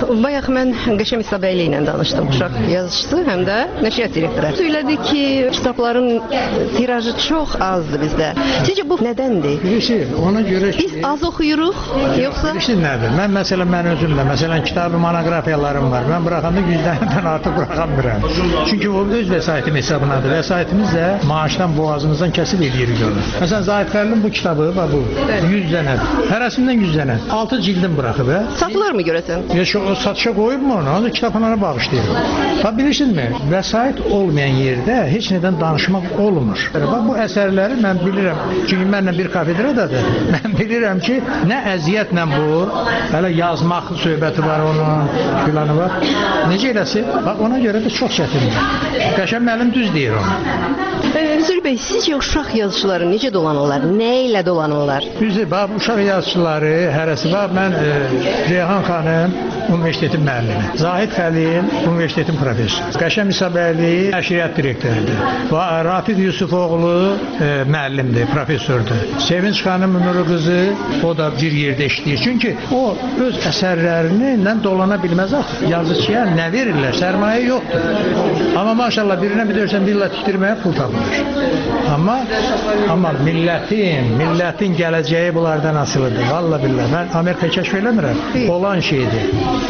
Bayaq mən Qəşəm İsabəyli ilə danışdım, uşaq yazıcısı, həm də nəşriyyat direktoru. Söylədi ki, kitabların tirajı çox azdır bizdə. Sizcə bu nədəndir? Bilirsiniz, ona görə ki... Biz az oxuyuruq, yoxsa... Bilirsiniz nədir? Mən özüm də, məsələn, kitabı monoqrafiyalarım var. Mən buraxanda 100-dən artıq buraxamıram. Çünki o öz vəsaitim hesabınadır. Vəsaitimiz də maaşdan, boğazımızdan kəsib edirik onu. Məsələn, Zahid Xəlilin bu kitabı, bu 100 dənədir. Hərəsindən 100 dənədir. 6 cildin buraxıb, hə? Satılır mı görəsən? O satışa qoyub mu onu? Onu kitabxanaya bağışlayır. Bax, bilirsinizmi? Vəsait olmayan yerdə heç nədən danışmaq olmur. Bax, bu əsərləri mən bilirəm. Çünki mənlə bir kafedradadır. Mən bilirəm ki, nə əziyyətlə bu, hələ yazmaq söhbəti var onun, filanı var. Necə eləsi? Bax, ona görə də çox çətindir. Qəşəm müəllim düz deyir onu. Zülfü bəy, sizcə uşaq yazıçıları necə dolanırlar? Nə ilə dolanırlar? Düzdür, bax, uşaq yazıçıları hərəsi var. Mən Reyhan xanım universitetin müəllimi. Zahid Xəlil universitetin professoru. Qəşəm İsabəyli nəşriyyat direktorudur. Rafiq Yusufoğlu müəllimdir, professordur. Sevinç xanım Nuru qızı, o da bir yerdə işləyir. Çünki o öz əsərlərini dolana bilməz axı. Yazıçıya nə verirlər? Sərmayə yoxdur. Amma maşallah birinə bilirsən villa tikdirməyə pul tapılır. Amma millətin gələcəyi bunlardan asılıdır. Vallahi billah, mən Amerika kəşf eləmirəm. Olan şeydir.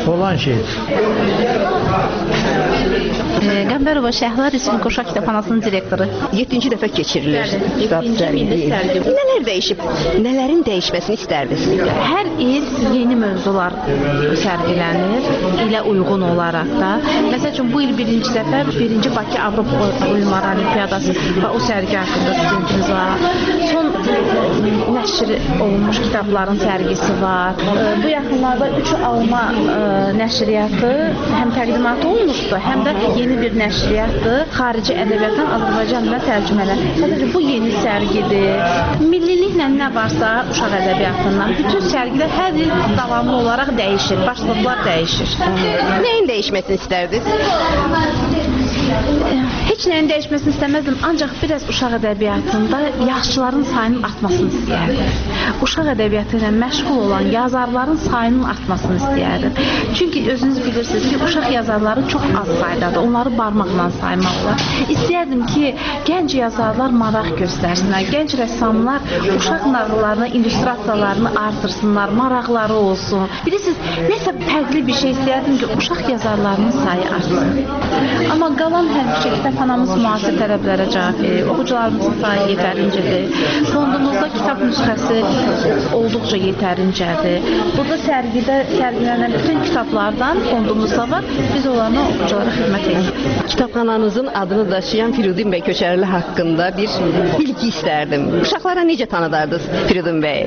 Qəmbərova Şəhla Respublika Uşaq Kitabxanasının direktoru. 7-ci dəfə keçirilir kitab sərgisi. Nələr dəyişib? Nələrin dəyişməsini istərdiniz? Hər il yeni mövzular sərgilənir, ilə uyğun olaraq da. Məsəl üçün, bu il birinci dəfə 1-ci Bakı Avropa Oyunları Olimpiyadası və o sərgi haqqında studentimiz var. Son nəşr olunmuş kitabların sərgisi var. Bu yaxınlarda 3 alma nəşriyyatı həm təqdimatı olmuşdu, həm də yeni bir nəşriyyatdır. Xarici ədəbiyyatdan Azərbaycan dilinə tərcümələr. Sadəcə bu yeni sərgidir. Milliliklə nə varsa uşaq ədəbiyyatından bütün sərgilər hər il davamlı olaraq dəyişir, başlıqlar dəyişir. Nəyin dəyişməsini istərdiniz? Heç nəyin dəyişməsini istəməzdim, ancaq biraz uşaq ədəbiyyatında yaxşıların sayının artmasını istəyərdim. Uşaq ədəbiyyatı ilə məşğul olan yazarların sayının artmasını istəyərdim. Çünki özünüz bilirsiniz ki, uşaq yazarları çox az saydadır, onları barmaqla saymaq olar. İstəyərdim ki, gənc yazarlar maraq göstərsinlər, gənc rəssamlar uşaq nağıllarını, illüstrasiyalarını artırsınlar, maraqları olsun. Bilirsiniz, nəsə fərqli bir şey istəyərdim ki, uşaq yazarlarının sayı artsın. Amma qalan hər bir şey kitabxanamız müasir tələblərə cavab verir. Oxucularımızın sayı yetərincədir. Fondumuzda kitab nüsxəsi olduqca yetərincədir. Burada sərgilənən bütün kitablardan fondumuzda var. Biz onlarla oxuculara xidmət edirik. Kitabxananızın adını daşıyan Firidun bəy Köçərli haqqında bir bilgi istərdim. Uşaqlara necə tanıdardınız Firidun bəy?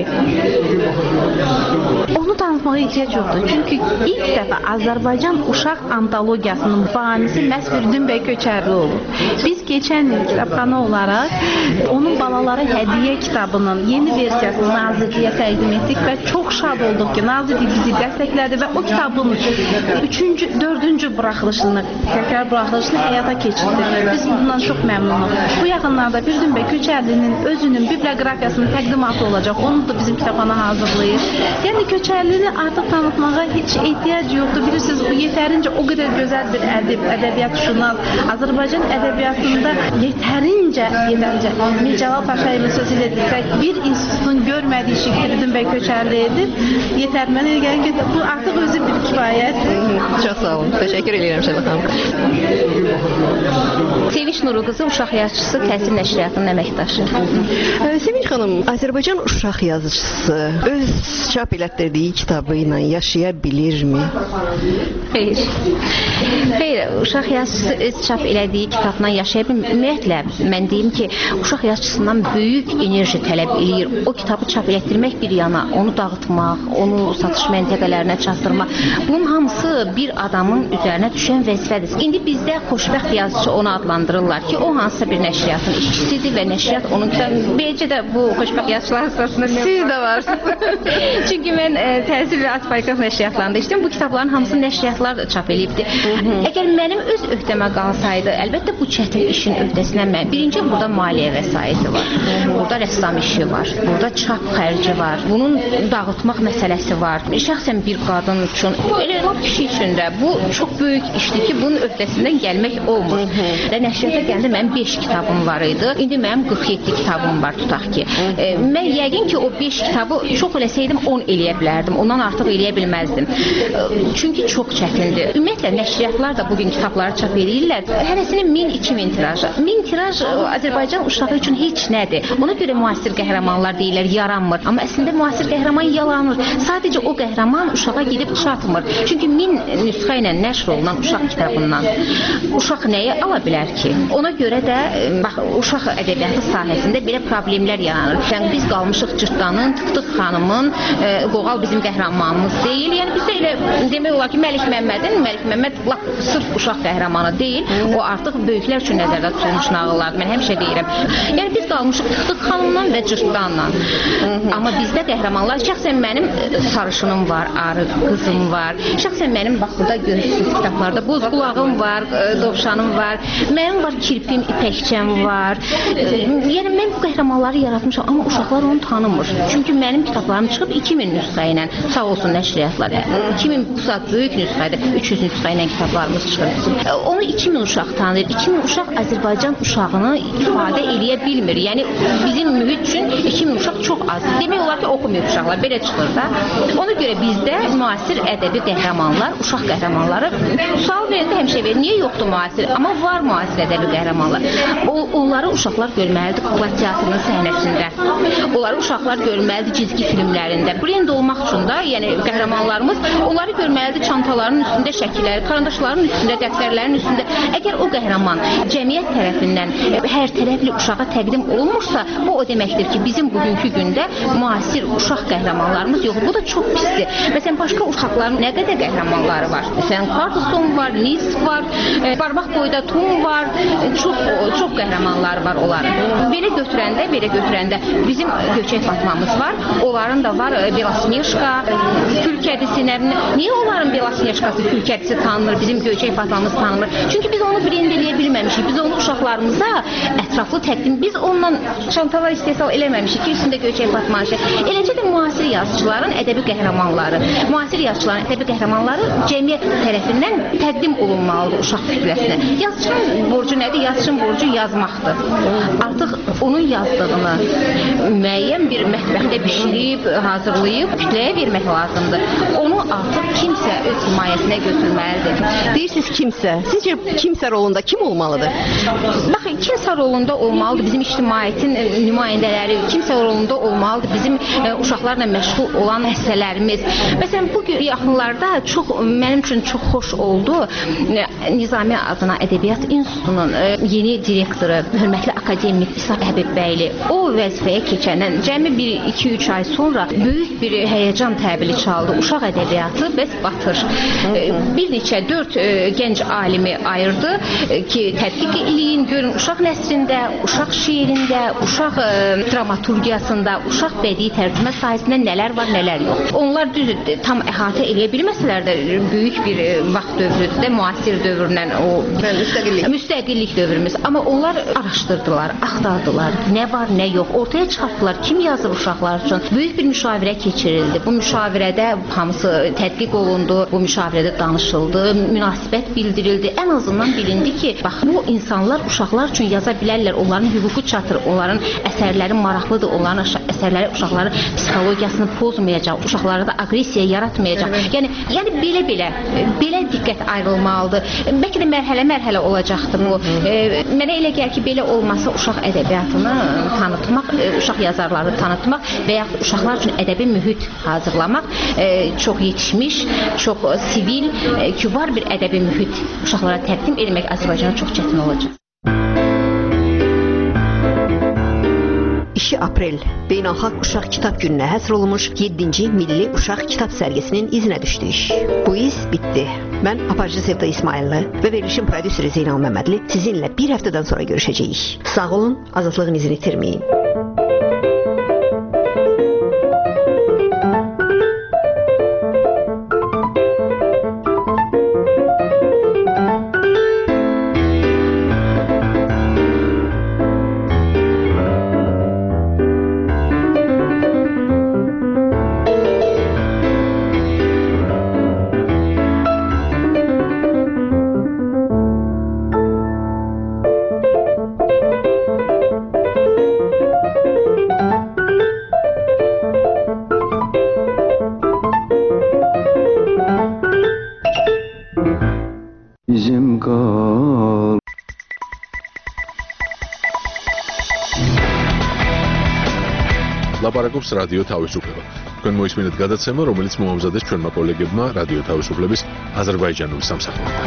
Onu tanıtmağa ehtiyac yoxdur. Çünki ilk dəfə Azərbaycan uşaq antologiyasının banisi məhz Firidun bəy Köçərli olur. Biz keçən il kitabxana olaraq onun balalara hədiyyə kitabının yeni versiyasını Nazirliyə təqdim etdik və çox şad olduq ki, Nazirlik bizi dəstəklədi və o kitabın 4-cü buraxılışını, təkrar buraxılışını həyata keçirdi. Biz bundan çox məmnunuq. Bu yaxınlarda Firidun bəy Köçərlinin özünün biblioqrafiyasının təqdimatı olacaq. Onu da bizim kitabxana hazırlayır. Yəni Köçərlini artıq tanıtmağa heç ehtiyac yoxdur. Bilirsiniz, o yetərincə o qədər gözəl bir ədəbiyyat jurnal. Azərbaycan ədəbiyyatında yetərincə Mir Cəlal Paşayevin sözü ilə desək, bir institutun görmədiyi işi Firidun bəy Köçərli edib. Yetər, mənə gəlin ki, bu artıq özü bir kifayətdir. Çox sağ olun. Təşəkkür edirəm Şəbə xanım. Sevinç Nuru qızı uşaq yazıçısı, təhsil nəşriyyatının əməkdaşı. Sevinç xanım, Azərbaycan uşaq yazıçısı öz çap elətdirdiyi kitabı ilə yaşaya bilirmi? Xeyr, uşaq yazıçısı öz çap elədiyi kitabla yaşaya bilmir. Ümumiyyətlə, mən deyim ki, uşaq yazıçısından böyük enerji tələb eləyir. O kitabı çap elətdirmək bir yana, onu dağıtmaq, onu satış məntəqələrinə çatdırmaq. Bunun hamısı bir adamın üzərinə düşən vəzifədir. İndi bizdə xoşbəxt yazıcı onu adlandırırlar ki, o hansısa bir nəşriyyatın işçisidir və nəşriyyat onun kitabı. Beləcə də bu xoşbəxt yazıçılar sırasında siz də varsınız. Çünki mən təhsil və Azərbaycan nəşriyyatlarında işlədim. Bu kitabların hamısı nəşriyyatlar çap edibdi. Əgər mənim öz öhdəmə qalsaydı, əlbəttə bu çətin işin öhdəsindən mən. Birinci, burada maliyyə vəsaiti var. Burada rəssam işi var. Burada çap xərci var. Bunun dağıtmaq məsələsi var. Şəxsən bir qadın üçün, elə kişi üçün də bu çox böyük işdir ki, bunun öhdəsindən gəlmək olmur. Və nəşriyyata gəndə mənim 5 kitabım var idi. İndi mənim 47 kitabım var, tutaq ki. Mən yəqin ki, o 5 kitabı çox eləsəydim 10 eləyə bilərdim. Ondan artıq eləyə bilməzdim. Çünki çox çətindir. Ümumiyyətlə, nəşriyyatlar da bugün kitabları çap edirlər. Hərəsinin 1000-2000 tirajı. 1000 tiraj Azərbaycan uşağı üçün heç nədir. Ona görə müasir qəhrəmanlar deyirlər, yaranmır. Amma əslində müasir qəhrəman yalanır. Sadəcə o qəhrəman uşağa gedib çatmır. Çünki 1000 nüsxə ilə nəşr olunan uşaq kitabından uşaq nəyi ala bilər ki? Ona görə də bax, uşaq ədəbiyyatı sahəsində belə problemlər yaranır. Yəni, biz qalmışıq Cırtdanın, Tıktıq xanımın, Qoğal bizim qəhrəmanımız deyil. Yəni, bizdə elə demək olar ki, Məlik Məmməd lap sırf uşaq qəhrəmanı deyil. O artıq böyüklər üçün nəzərdə tutulmuş nağıllardır. Mən həmişə deyirəm. Yəni, biz qalmışıq Tıktıq xanımdan və Cırtdanla. Amma bizdə qəhrəmanlar, şəxsən mənim sarışınım var, arıq qızım var. Şəxsən mənim, bax, burada görürsünüz kitablarda, bozqulağım var, dovşanım var. Mənim var, kirpim, ipəkçəm var. Yəni, mən bu qəhrəmanları yaratmışam, amma uşaqlar onu tanımır. Çünki mənim kitablarım çıxıb 2000 nüsxə ilə, sağ olsun nəşriyyatlar. 2000 bu saat böyük nüsxədir, 300 nüsxə ilə kitablarımız çıxır. Onu 2000 uşaq tanıyır. 2000 uşaq Azərbaycan uşağını ifadə eləyə bilmir. Yəni, bizim mühit üçün 2000 uşaq çox azdır. Demək olar ki, oxumayıb uşaqlar, belə çıxır da. Ona görə bizdə müasir ədəbi qəhrəmanlar, uşaq qəhrəmanları, sual verəndə həmişə verir, niyə yoxdur müasir? Amma var müasir ədəbi qəhrəmanlar. Onları uşaqlar görməlidir kukla teatrının səhnəsində. Onları uşaqlar görməlidir cizgi filmlərində. Brend olmaq üçün də, yəni qəhrəmanlarımız onları görməlidir çantaların üstündə şəkilləri, karandaşların üstündə, dəftərlərin üstündə. Əgər o qəhrəman cəmiyyət tərəfindən hər tərəfli uşağa təqdim olunmursa, bu o deməkdir ki, bizim bugünkü gündə müasir uşaq qəhrəmanlarımız yoxdur. Bu da çox pisdir. Məsələn, başqa uşaqların nə qədər qəhrəmanları var? Məsələn, Carlson var, Lis var, barmaq boyda Tom var, çox qəhrəmanları var onların. Belə götürəndə bizim Göçək Fatmamız var, onların da var Belasneşka, Kül kədisi, niyə onların Belasneşkası, Kül kədisi tanınır, bizim Göçək Fatmamız tanınır? Çünki biz onu brend eləyə bilməmişik, biz onu uşaqlarımıza ətraflı təqdim, biz ondan çantalar istehsal eləməmişik ki, üstündə Göçək Fatmanı. Eləcə də müasir yazıçıların ədəbi qəhrəmanları, müasir yazıçıların ədəbi qəhrəmanları cəmiyyət tərəfindən təqdim olunmalıdır uşaq kütləsinə. Yazıçının borcu nədir? Yazıçının borcu yazmaqdır. Artıq onun yazdığını müəyyən bir mətbəxdə bişirib, hazırlayıb kütləyə vermək lazımdır. Onu artıq kimsə öz himayəsinə götürməlidir. Deyirsiniz kimsə. Sizcə kimsə rolunda kim olmalıdır? Baxın, kimsə rolunda olmalıdır bizim ictimaiyyətin nümayəndələri, kimsə rolunda olmalıdır bizim uşaqlarla məşğul olan həssələrimiz. Məsələn, bu yaxınlarda mənim üçün çox xoş oldu. Nizami adına Ədəbiyyat İnstitutunun yeni direktoru, hörmətli akademik İsa Həbibbəyli, o vəzifəyə keçəndən cəmi 1-2-3 ay sonra böyük bir həyəcan təbili çaldı. Uşaq ədəbiyyatı bəs batır. Bir neçə 4 gənc alimi ayırdı ki, tədqiq eləyin, görün uşaq nəsrində, uşaq şeirində, uşaq dramaturgiyasında, uşaq bədii tərcümə sahəsində nələr var, nələr yox. Onlar düzdür, tam əhatə eləyə bilməsələr də böyük bir vaxt dövrüdür də, müasir dövrlə o müstəqillik dövrümüz. Amma onlar araşdırdılar, axtardılar, nə var, nə yox. Ortaya çıxartdılar, kim yazır uşaqlar üçün. Böyük bir müşavirə keçirildi. Bu müşavirədə hamısı tədqiq olundu, bu müşavirədə danışıldı, münasibət bildirildi. Ən azından bilindi ki, bax, bu insanlar uşaqlar üçün yaza bilərlər, onların hüququ çatır, onların əsərləri maraqlıdır, onların əsərləri uşaqların psixologiyasını pozmayacaq, uşaqlara da aqressiya yaratmayacaq. Yəni belə diqqət ayrılmalıdır. Bəlkə də mərhələ olacaqdır bu. Mənə elə gəlir ki, belə olmasa uşaq ədəbiyyatını tanıtmaq, uşaq yazarları tanıtmaq və yaxud uşaqlar üçün ədəbi mühit hazırlamaq çox yetişmiş, çox sivil, kübar bir ədəbi mühit uşaqlara təqdim etmək Azərbaycana çox çətin olacaq. 2 aprel Beynəlxalq Uşaq Kitab Gününə həsr olunmuş 7-ci Milli Uşaq Kitab sərgisinin izinə düşdük. Bu iz bitdi. Mən Aparıcı Sevda İsmailli və verilişin prodüseri Zeynal Məmmədli sizinlə bir həftədən sonra görüşəcəyik. Sağ olun, azadlığın izini itirməyin. ლაპარაკობს რადიო თავისუფლება. თქვენ მოისმინეთ გადაცემა, რომელიც მოამზადეს ჩვენმა კოლეგებმა რადიო თავისუფლების აზერბაიჯანული სამსახურიდან.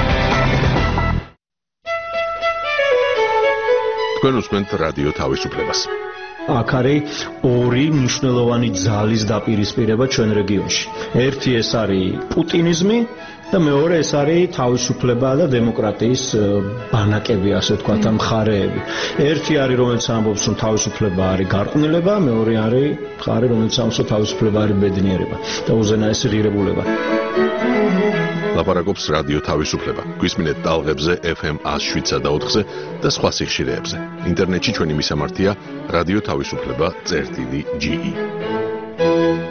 თქვენ უსმენთ რადიო თავისუფლებას. აქ არის ორი მნიშვნელოვანი ძალის დაპირისპირება ჩვენ რეგიონში. ერთი ეს არის პუტინიზმი და მეორე ეს არის თავისუფლება და დემოკრატიის ბანაკები, ასე ვთქვათ, მხარეები. ერთი არის, რომელიც ამბობს, რომ თავისუფლება არის გარყვნილება, მეორე არის მხარე, რომელიც ამბობს, რომ თავისუფლება არის ბედნიერება და უზენაესი ღირებულება. ლაპარაკობს რადიო თავისუფლება. გვისმინეთ ტალღებზე FM 107.4-ზე და სხვა სიხშირეებზე. ინტერნეტში ჩვენი მისამართია რადიო თავისუფლება.ge.